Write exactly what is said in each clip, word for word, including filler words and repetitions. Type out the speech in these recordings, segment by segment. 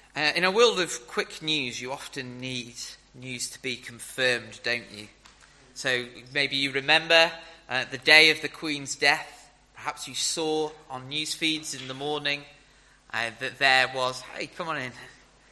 Uh, in a world of quick news, you often need news to be confirmed, don't you? So maybe you remember uh, the day of the Queen's death. Perhaps you saw on news feeds in the morning uh, that there was, hey, come on in.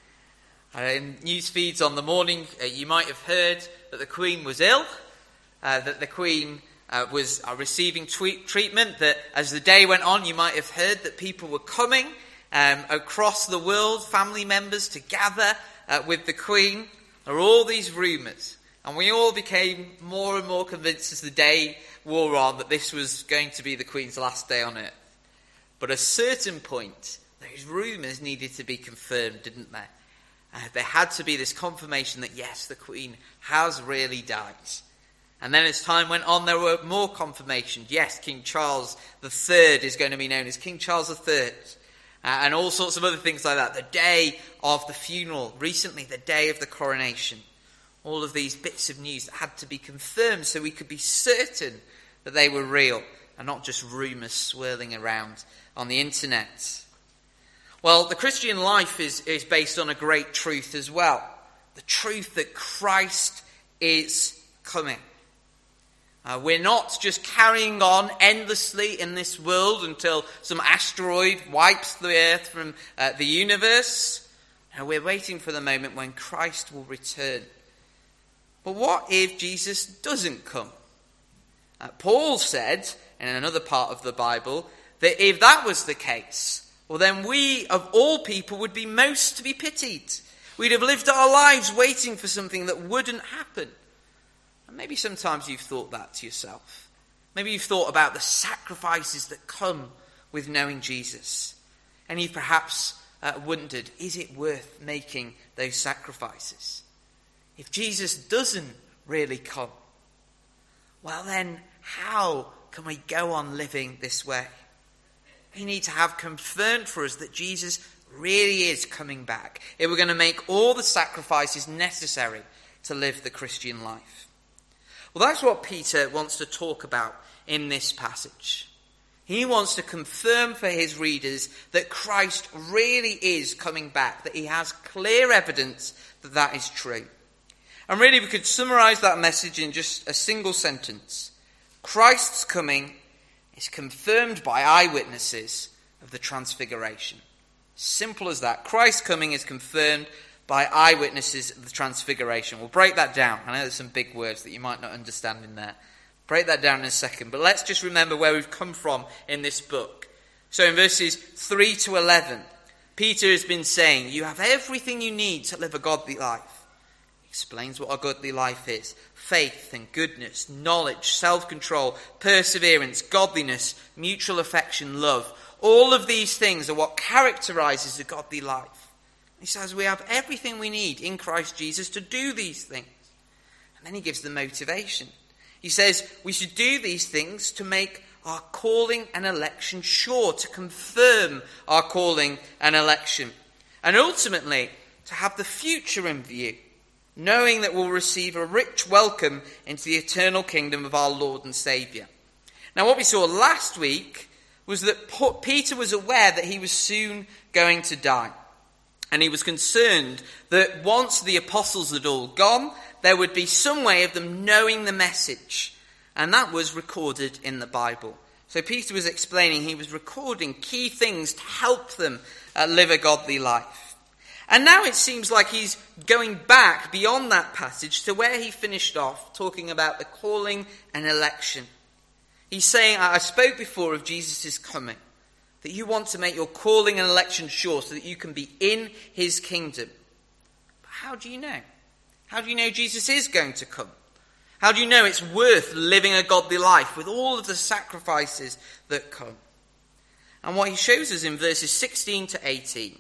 Uh, in news feeds on the morning, uh, you might have heard that the Queen was ill, uh, that the Queen uh, was uh, receiving tweet- treatment, that as the day went on, you might have heard that people were coming Um, across the world, family members to gather uh, with the Queen. There were all these rumours, and we all became more and more convinced as the day wore on that this was going to be the Queen's last day on earth. But at a certain point, those rumours needed to be confirmed, didn't they? Uh, there had to be this confirmation that yes, the Queen has really died. And then as time went on, there were more confirmations. Yes, King Charles the Third is going to be known as King Charles the Third. Uh, and all sorts of other things like that. The day of the funeral, recently the day of the coronation. All of these bits of news that had to be confirmed so we could be certain that they were real and not just rumours swirling around on the internet. Well, the Christian life is, is based on a great truth as well. The truth that Christ is coming. Uh, we're not just carrying on endlessly in this world until some asteroid wipes the earth from uh, the universe. No, we're waiting for the moment when Christ will return. But what if Jesus doesn't come? Uh, Paul said in another part of the Bible that if that was the case, well then we of all people would be most to be pitied. We'd have lived our lives waiting for something that wouldn't happen. And maybe sometimes you've thought that to yourself. Maybe you've thought about the sacrifices that come with knowing Jesus. And you've perhaps uh, wondered, is it worth making those sacrifices? If Jesus doesn't really come, well then, how can we go on living this way? We need to have confirmed for us that Jesus really is coming back. If we're going to make all the sacrifices necessary to live the Christian life. Well, that's what Peter wants to talk about in this passage. He wants to confirm for his readers that Christ really is coming back, that he has clear evidence that that is true. And really, we could summarise that message in just a single sentence. Christ's coming is confirmed by eyewitnesses of the Transfiguration. Simple as that. Christ's coming is confirmed by eyewitnesses of the Transfiguration. We'll break that down. I know there's some big words that you might not understand in there. Break that down in a second. But let's just remember where we've come from in this book. So in verses three to eleven, Peter has been saying, you have everything you need to live a godly life. He explains what a godly life is. Faith and goodness, knowledge, self-control, perseverance, godliness, mutual affection, love. All of these things are what characterises a godly life. He says we have everything we need in Christ Jesus to do these things. And then he gives the motivation. He says we should do these things to make our calling and election sure, to confirm our calling and election. And ultimately, to have the future in view, knowing that we'll receive a rich welcome into the eternal kingdom of our Lord and Saviour. Now, what we saw last week was that Peter was aware that he was soon going to die. And he was concerned that once the apostles had all gone, there would be some way of them knowing the message. And that was recorded in the Bible. So Peter was explaining he was recording key things to help them uh, live a godly life. And now it seems like he's going back beyond that passage to where he finished off, talking about the calling and election. He's saying, I spoke before of Jesus' coming. That you want to make your calling and election sure so that you can be in his kingdom. But how do you know? How do you know Jesus is going to come? How do you know it's worth living a godly life with all of the sacrifices that come? And what he shows us in verses sixteen to eighteen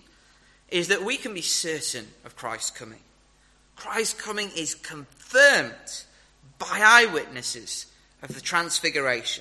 is that we can be certain of Christ's coming. Christ's coming is confirmed by eyewitnesses of the Transfiguration.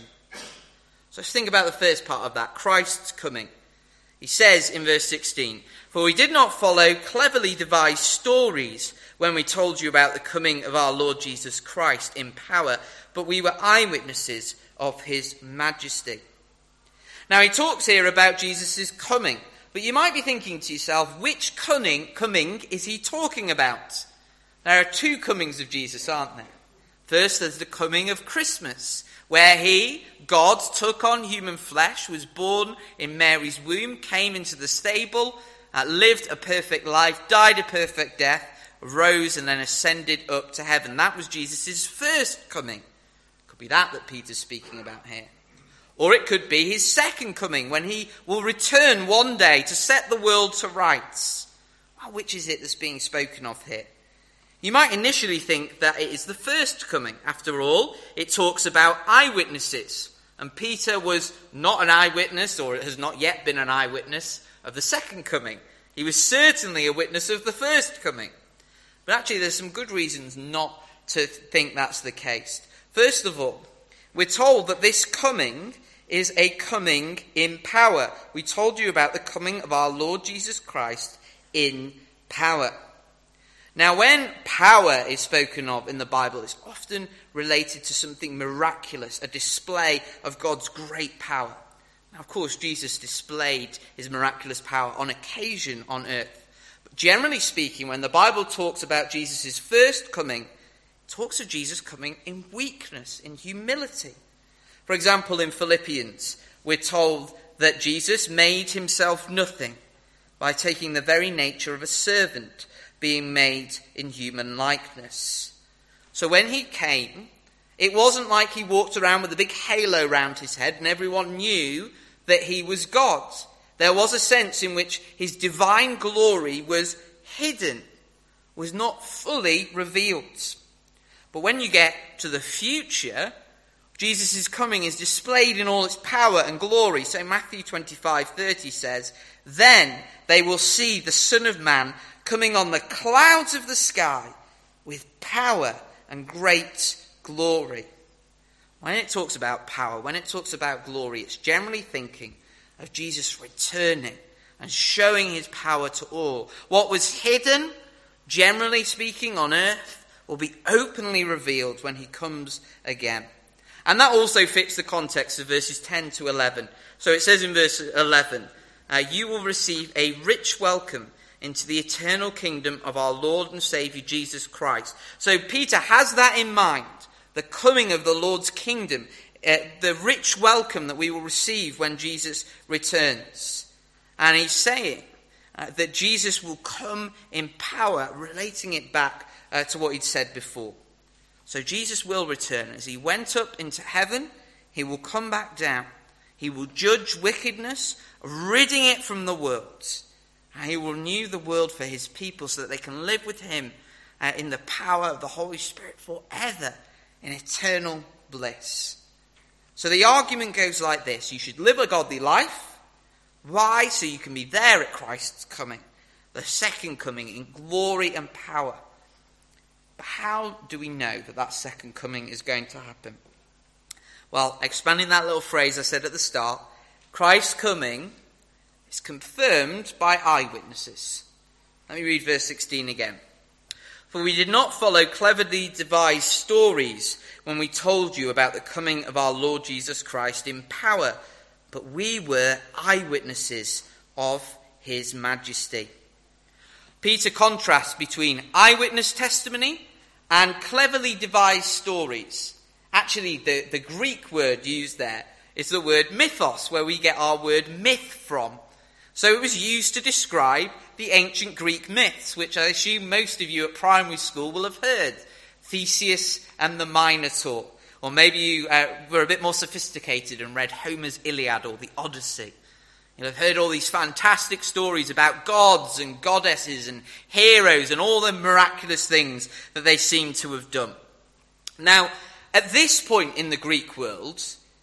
So let's think about the first part of that, Christ's coming. He says in verse sixteen, for we did not follow cleverly devised stories when we told you about the coming of our Lord Jesus Christ in power, but we were eyewitnesses of his majesty. Now he talks here about Jesus' coming, But you might be thinking to yourself, which coming, coming is he talking about? There are two comings of Jesus, aren't there? First, there's the coming of Christmas, where he, God, took on human flesh, was born in Mary's womb, came into the stable, uh, lived a perfect life, died a perfect death, rose and then ascended up to heaven. That was Jesus' first coming. Could be that that Peter's speaking about here. Or it could be his second coming, when he will return one day to set the world to rights. Well, which is it that's being spoken of here? You might initially think that it is the first coming. After all, it talks about eyewitnesses. And Peter was not an eyewitness, or has not yet been an eyewitness, of the second coming. He was certainly a witness of the first coming. But actually, there's some good reasons not to think that's the case. First of all, we're told that this coming is a coming in power. We told you about the coming of our Lord Jesus Christ in power. Now, when power is spoken of in the Bible, it's often related to something miraculous, a display of God's great power. Now, of course, Jesus displayed his miraculous power on occasion on earth. But generally speaking, when the Bible talks about Jesus' first coming, it talks of Jesus coming in weakness, in humility. For example, in Philippians, we're told that Jesus made himself nothing by taking the very nature of a servant, being made in human likeness. So when he came, it wasn't like he walked around with a big halo round his head and everyone knew that he was God. There was a sense in which his divine glory was hidden, was not fully revealed. But when you get to the future, Jesus' coming is displayed in all its power and glory. So Matthew twenty-five thirty says, "Then they will see the Son of Man coming on the clouds of the sky with power and great glory." When it talks about power, when it talks about glory, it's generally thinking of Jesus returning and showing his power to all. What was hidden, generally speaking, on earth will be openly revealed when he comes again. And that also fits the context of verses ten to eleven. So it says in verse eleven, uh, "You will receive a rich welcome into the eternal kingdom of our Lord and Saviour Jesus Christ." So Peter has that in mind, the coming of the Lord's kingdom, uh, the rich welcome that we will receive when Jesus returns. And he's saying uh, that Jesus will come in power, relating it back uh, to what he'd said before. So Jesus will return. As he went up into heaven, he will come back down. He will judge wickedness, ridding it from the world. And he will renew the world for his people so that they can live with him uh, in the power of the Holy Spirit forever in eternal bliss. So the argument goes like this. You should live a godly life. Why? So you can be there at Christ's coming, the second coming in glory and power. But how do we know that that second coming is going to happen? Well, expanding that little phrase I said at the start, Christ's coming is confirmed by eyewitnesses. Let me read verse sixteen again. "For we did not follow cleverly devised stories when we told you about the coming of our Lord Jesus Christ in power, but we were eyewitnesses of his majesty." Peter contrasts between eyewitness testimony and cleverly devised stories. Actually, the, the Greek word used there is the word mythos, where we get our word myth from. So it was used to describe the ancient Greek myths, which I assume most of you at primary school will have heard. Theseus and the Minotaur. Or maybe you uh, were a bit more sophisticated and read Homer's Iliad or the Odyssey. You'll have heard all these fantastic stories about gods and goddesses and heroes and all the miraculous things that they seem to have done. Now, at this point in the Greek world,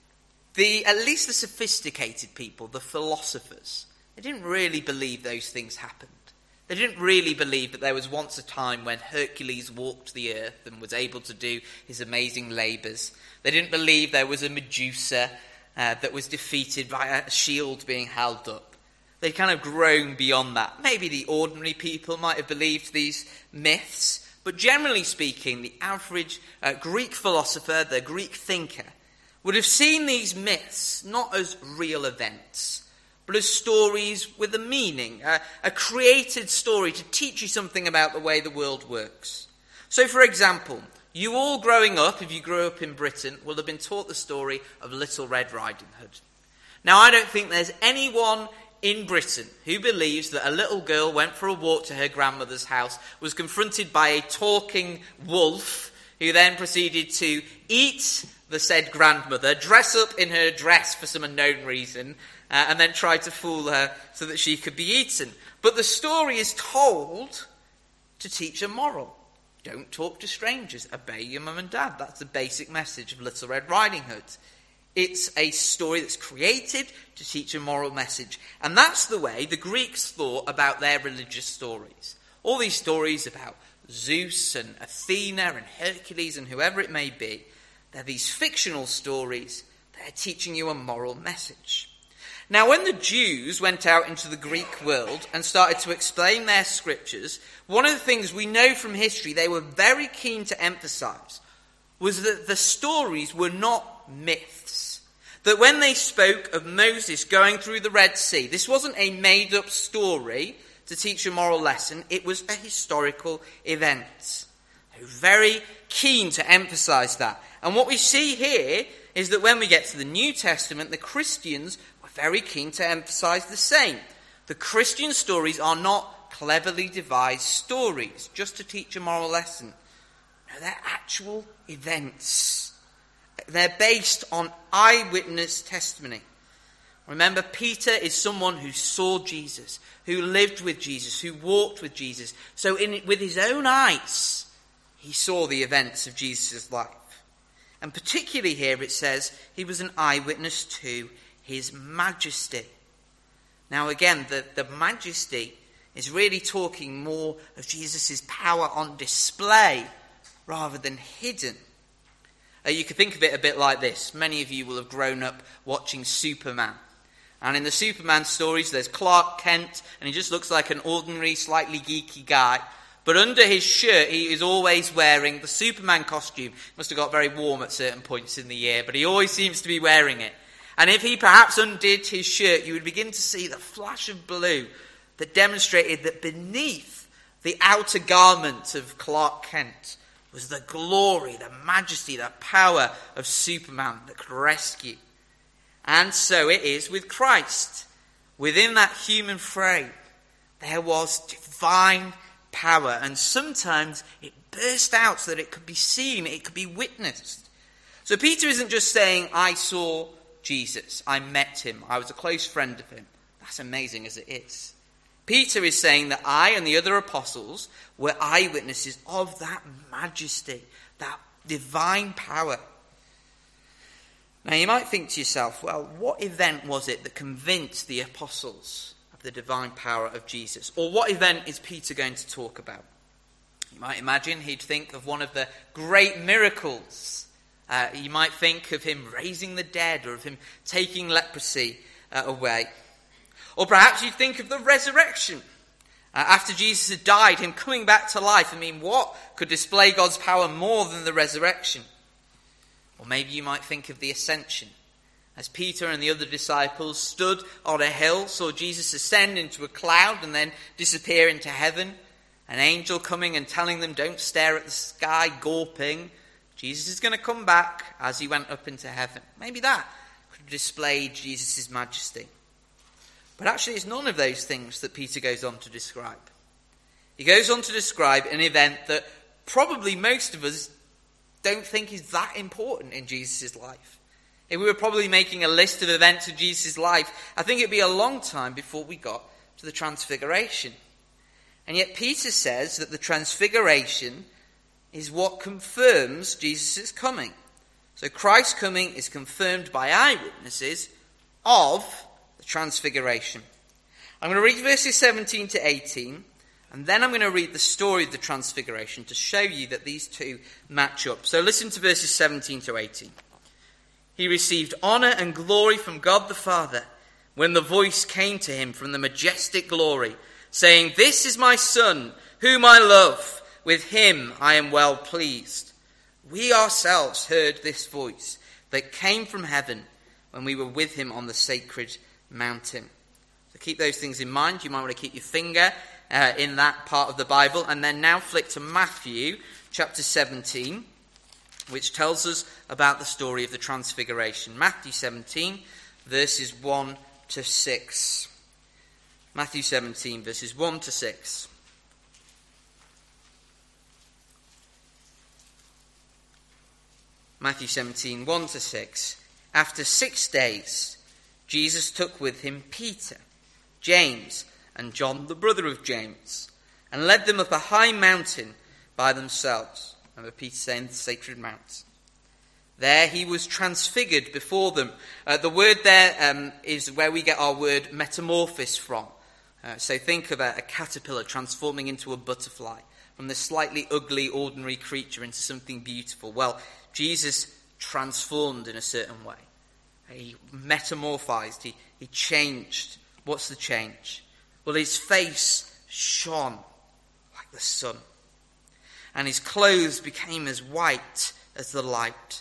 the at least the sophisticated people, the philosophers, they didn't really believe those things happened. They didn't really believe that there was once a time when Hercules walked the earth and was able to do his amazing labours. They didn't believe there was a Medusa uh, that was defeated by a shield being held up. They'd kind of grown beyond that. Maybe the ordinary people might have believed these myths, but generally speaking, the average uh, Greek philosopher, the Greek thinker, would have seen these myths not as real events, but as stories with a meaning, a, a created story to teach you something about the way the world works. So, for example, you all growing up, if you grew up in Britain, will have been taught the story of Little Red Riding Hood. Now, I don't think there's anyone in Britain who believes that a little girl went for a walk to her grandmother's house, was confronted by a talking wolf, who then proceeded to eat the said grandmother, dress up in her dress for some unknown reason, uh, and then try to fool her so that she could be eaten. But the story is told to teach a moral. Don't talk to strangers. Obey your mum and dad. That's the basic message of Little Red Riding Hood. It's a story that's created to teach a moral message. And that's the way the Greeks thought about their religious stories. All these stories about Zeus and Athena and Hercules and whoever it may be, they're these fictional stories that are teaching you a moral message. Now, when the Jews went out into the Greek world and started to explain their scriptures, one of the things we know from history they were very keen to emphasize was that the stories were not myths. That when they spoke of Moses going through the Red Sea, this wasn't a made-up story to teach a moral lesson. It was a historical event. They were very keen to emphasize that. And what we see here is that when we get to the New Testament, the Christians were very keen to emphasize the same. The Christian stories are not cleverly devised stories just to teach a moral lesson. No, they're actual events. They're based on eyewitness testimony. Remember, Peter is someone who saw Jesus, who lived with Jesus, who walked with Jesus. So in, with his own eyes, he saw the events of Jesus' life. And particularly here it says he was an eyewitness to his majesty. Now again, the, the majesty is really talking more of Jesus' power on display rather than hidden. Uh, you could think of it a bit like this. Many of you will have grown up watching Superman. And in the Superman stories, there's Clark Kent, and he just looks like an ordinary, slightly geeky guy. But under his shirt, he is always wearing the Superman costume. It must have got very warm at certain points in the year, but he always seems to be wearing it. And if he perhaps undid his shirt, you would begin to see the flash of blue that demonstrated that beneath the outer garment of Clark Kent was the glory, the majesty, the power of Superman that could rescue. And so it is with Christ. Within that human frame, there was divine power, and sometimes it burst out so that it could be seen, it could be witnessed. So Peter isn't just saying, I saw Jesus, I met him, I was a close friend of him. That's amazing as it is. Peter is saying that I and the other apostles were eyewitnesses of that majesty, that divine power. Now you might think to yourself, well, what event was it that convinced the apostles of the divine power of Jesus? Or what event is Peter going to talk about? You might imagine he'd think of one of the great miracles. Uh, you might think of him raising the dead, or of him taking leprosy uh, away. Or perhaps you'd think of the resurrection. Uh, after Jesus had died, him coming back to life. I mean, what could display God's power more than the resurrection? Or maybe you might think of the ascension. As Peter and the other disciples stood on a hill, saw Jesus ascend into a cloud and then disappear into heaven. An angel coming and telling them, don't stare at the sky, gawping. Jesus is going to come back as he went up into heaven. Maybe that could display Jesus' majesty. But actually it's none of those things that Peter goes on to describe. He goes on to describe an event that probably most of us don't think is that important in Jesus' life. If we were probably making a list of events of Jesus' life, I think it'd be a long time before we got to the Transfiguration. And yet Peter says that the Transfiguration is what confirms Jesus' coming. So Christ's coming is confirmed by eyewitnesses of the Transfiguration. I'm going to read verses seventeen to eighteen, and then I'm going to read the story of the Transfiguration to show you that these two match up. So listen to verses seventeen to eighteen. He received honor and glory from God the Father when the voice came to him from the majestic glory, saying, "This is my Son, whom I love. With him I am well pleased." We ourselves heard this voice that came from heaven when we were with him on the sacred mountain. So keep those things in mind. You might want to keep your finger uh, in that part of the Bible. And then now flick to Matthew chapter seventeen, which tells us about the story of the Transfiguration. Matthew seventeen, verses one to six. Matthew seventeen, verses one to six. Matthew seventeen, one to six. After six days, Jesus took with him Peter, James, and John, the brother of James, and led them up a high mountain by themselves. Remember Peter saying the sacred mount. There he was transfigured before them. Uh, the word there um, is where we get our word metamorphosis from. Uh, so think of a, a caterpillar transforming into a butterfly, from this slightly ugly, ordinary creature into something beautiful. Well, Jesus transformed in a certain way. He metamorphized, he, he changed. What's the change? Well, his face shone like the sun, and his clothes became as white as the light.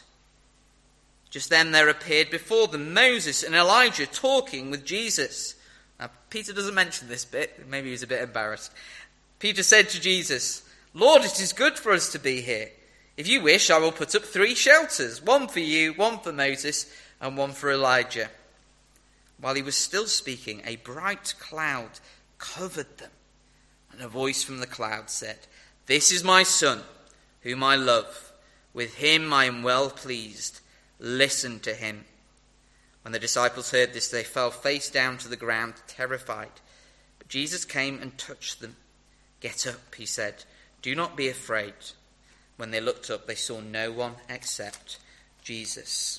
Just then there appeared before them Moses and Elijah talking with Jesus. Now, Peter doesn't mention this bit. Maybe he was a bit embarrassed. Peter said to Jesus, "Lord, it is good for us to be here. If you wish, I will put up three shelters, one for you, one for Moses, and one for Elijah." While he was still speaking, a bright cloud covered them, and a voice from the cloud said, "This is my son, whom I love. With him I am well pleased. Listen to him." When the disciples heard this, they fell face down to the ground, terrified. But Jesus came and touched them. "Get up," he said. "Do not be afraid." When they looked up, they saw no one except Jesus.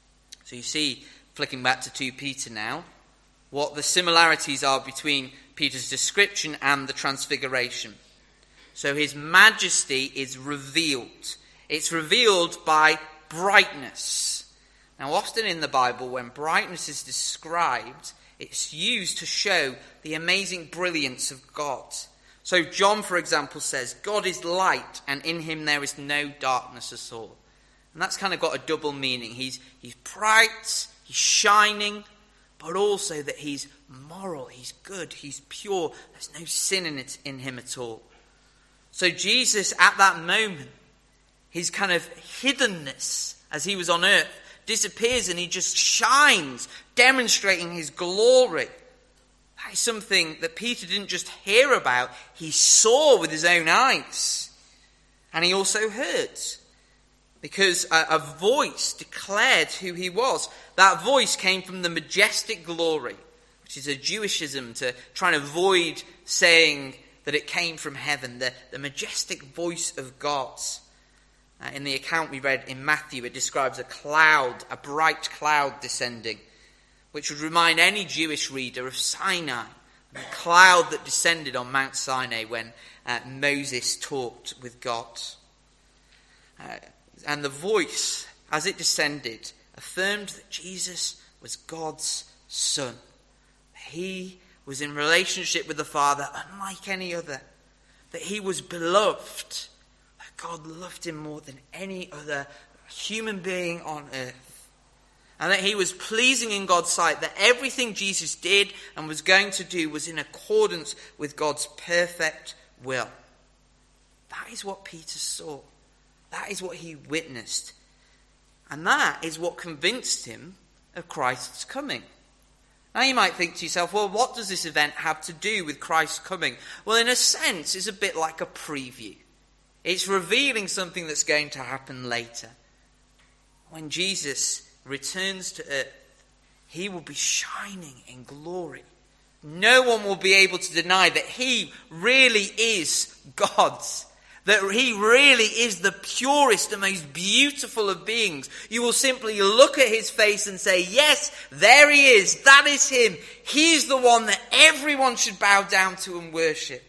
So you see, flicking back to Second Peter now, what the similarities are between Peter's description and the Transfiguration. So his majesty is revealed. It's revealed by brightness. Now, often in the Bible, when brightness is described, it's used to show the amazing brilliance of God. So John, for example, says, "God is light, and in him there is no darkness at all." And that's kind of got a double meaning. He's, he's bright, he's shining, but also that he's moral, he's good, he's pure. There's no sin in it in him at all. So Jesus, at that moment, his kind of hiddenness as he was on earth disappears, and he just shines, demonstrating his glory. That is something that Peter didn't just hear about, he saw with his own eyes. And he also heard, because a, a voice declared who he was. That voice came from the majestic glory, which is a Jewishism to try and avoid saying that it came from heaven, the, the majestic voice of God. Uh, in the account we read in Matthew, it describes a cloud, a bright cloud descending, which would remind any Jewish reader of Sinai, the cloud that descended on Mount Sinai when uh, Moses talked with God. Uh, and the voice, as it descended, affirmed that Jesus was God's son. He was in relationship with the Father unlike any other. That he was beloved. That God loved him more than any other human being on earth. And that he was pleasing in God's sight. That everything Jesus did and was going to do was in accordance with God's perfect will. That is what Peter saw. That is what he witnessed. And that is what convinced him of Christ's coming. Now you might think to yourself, well, what does this event have to do with Christ's coming? Well, in a sense, it's a bit like a preview. It's revealing something that's going to happen later. When Jesus returns to earth, he will be shining in glory. No one will be able to deny that he really is God's. That he really is the purest and most beautiful of beings. You will simply look at his face and say, yes, there he is. That is him. He is the one that everyone should bow down to and worship.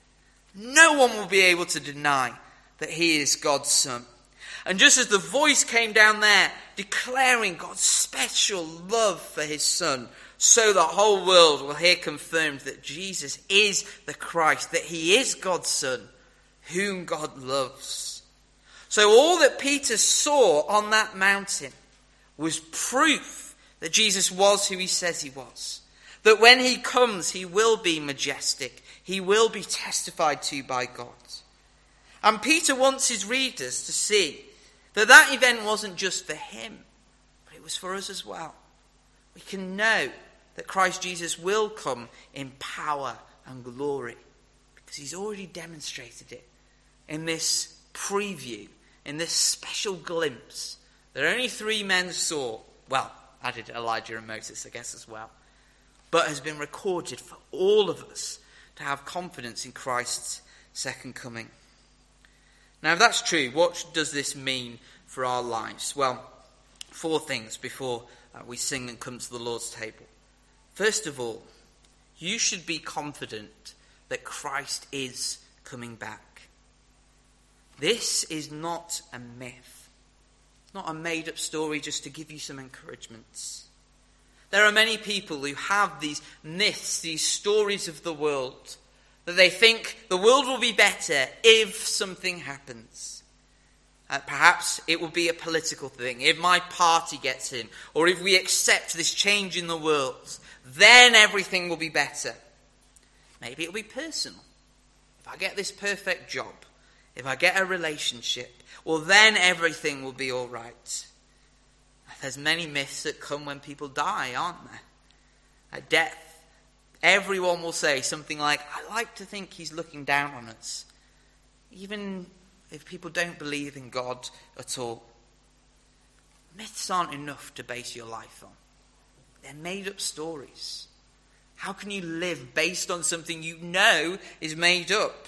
No one will be able to deny that he is God's son. And just as the voice came down there declaring God's special love for his son, so the whole world will hear confirmed that Jesus is the Christ, that he is God's son, whom God loves. So all that Peter saw on that mountain was proof that Jesus was who he says he was. That when he comes, he will be majestic. He will be testified to by God. And Peter wants his readers to see that that event wasn't just for him, but it was for us as well. We can know that Christ Jesus will come in power and glory because he's already demonstrated it in this preview, in this special glimpse that only three men saw. Well, added Elijah and Moses, I guess, as well. But has been recorded for all of us to have confidence in Christ's second coming. Now, if that's true, what does this mean for our lives? Well, four things before uh, we sing and come to the Lord's table. First of all, you should be confident that Christ is coming back. This is not a myth. It's not a made-up story just to give you some encouragements. There are many people who have these myths, these stories of the world, that they think the world will be better if something happens. Uh, perhaps it will be a political thing. If my party gets in, or if we accept this change in the world, then everything will be better. Maybe it'll be personal. If I get this perfect job, if I get a relationship, well, then everything will be all right. There's many myths that come when people die, aren't there? At death, everyone will say something like, I like to think he's looking down on us. Even if people don't believe in God at all. Myths aren't enough to base your life on. They're made up stories. How can you live based on something you know is made up?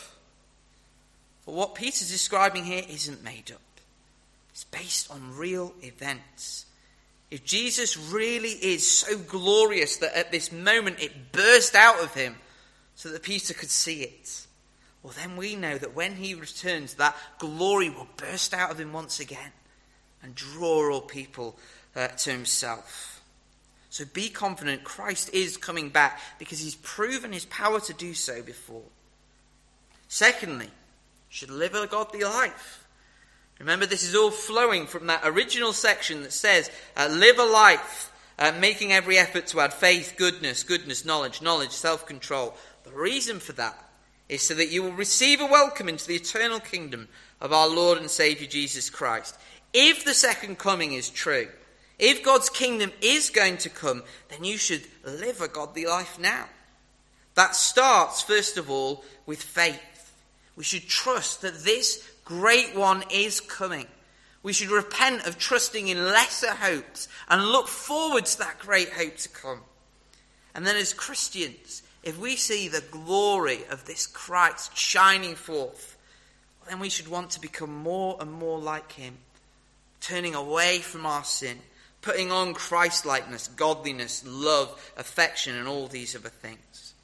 But what Peter's describing here isn't made up. It's based on real events. If Jesus really is so glorious that at this moment it burst out of him so that Peter could see it, well, then we know that when he returns, that glory will burst out of him once again and draw all people uh, to himself. So be confident Christ is coming back because he's proven his power to do so before. Secondly, you should live a godly life. Remember, this is all flowing from that original section that says, uh, live a life, uh, making every effort to add faith, goodness, goodness, knowledge, knowledge, self-control. The reason for that is so that you will receive a welcome into the eternal kingdom of our Lord and Saviour Jesus Christ. If the second coming is true, if God's kingdom is going to come, then you should live a godly life now. That starts, first of all, with faith. We should trust that this great one is coming. We should repent of trusting in lesser hopes and look forward to that great hope to come. And then as Christians, if we see the glory of this Christ shining forth, then we should want to become more and more like him, turning away from our sin, putting on Christ-likeness, godliness, love, affection, and all these other things.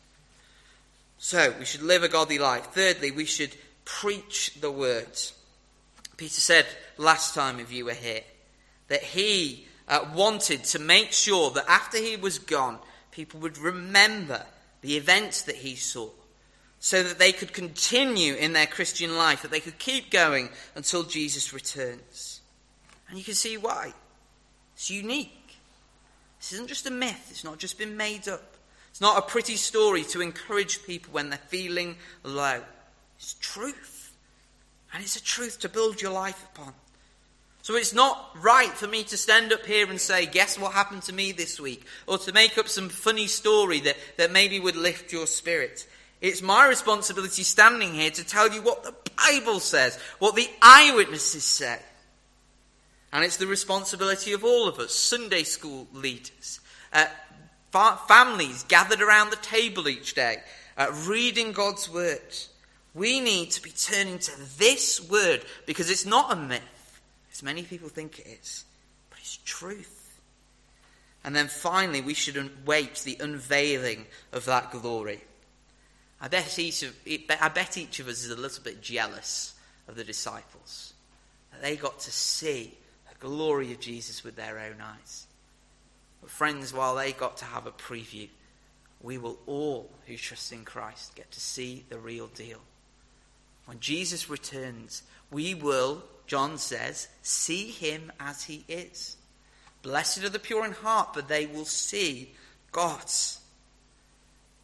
So, we should live a godly life. Thirdly, we should preach the word. Peter said last time, if you were here, that he uh, wanted to make sure that after he was gone, people would remember the events that he saw, so that they could continue in their Christian life, that they could keep going until Jesus returns. And you can see why. It's unique. This isn't just a myth. It's not just been made up. It's not a pretty story to encourage people when they're feeling low. It's truth. And it's a truth to build your life upon. So it's not right for me to stand up here and say, guess what happened to me this week? Or to make up some funny story that, that maybe would lift your spirit. It's my responsibility standing here to tell you what the Bible says, what the eyewitnesses say. And it's the responsibility of all of us, Sunday school leaders, uh, fa- families gathered around the table each day, uh, reading God's word. We need to be turning to this word because it's not a myth, as many people think it is, but it's truth. And then finally, we should await the unveiling of that glory. I bet each of, I bet each of us is a little bit jealous of the disciples, that they got to see the glory of Jesus with their own eyes. But friends, while they got to have a preview, we will all who trust in Christ get to see the real deal. When Jesus returns, we will, John says, see him as he is. Blessed are the pure in heart, for they will see God.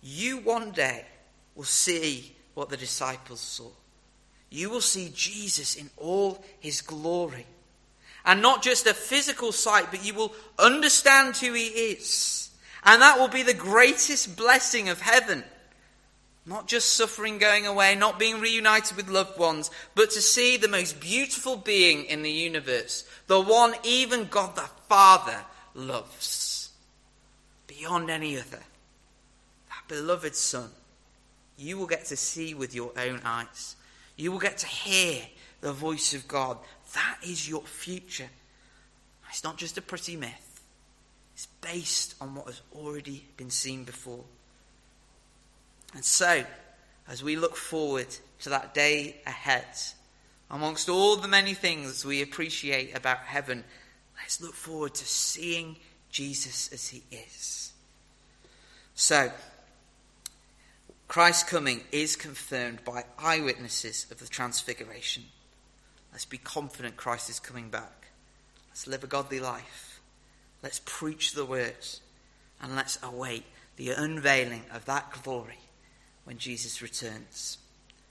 you one day will see what the disciples saw. You will see Jesus in all his glory. And not just a physical sight, but you will understand who he is. And that will be the greatest blessing of heaven. Not just suffering going away, not being reunited with loved ones, but to see the most beautiful being in the universe. The one even God the Father loves. Beyond any other. That beloved Son. You will get to see with your own eyes. You will get to hear the voice of God. That is your future. It's not just a pretty myth. It's based on what has already been seen before. And so, as we look forward to that day ahead, amongst all the many things we appreciate about heaven, let's look forward to seeing Jesus as he is. So, Christ's coming is confirmed by eyewitnesses of the transfiguration. Let's be confident Christ is coming back. Let's live a godly life. Let's preach the word. And let's await the unveiling of that glory when Jesus returns.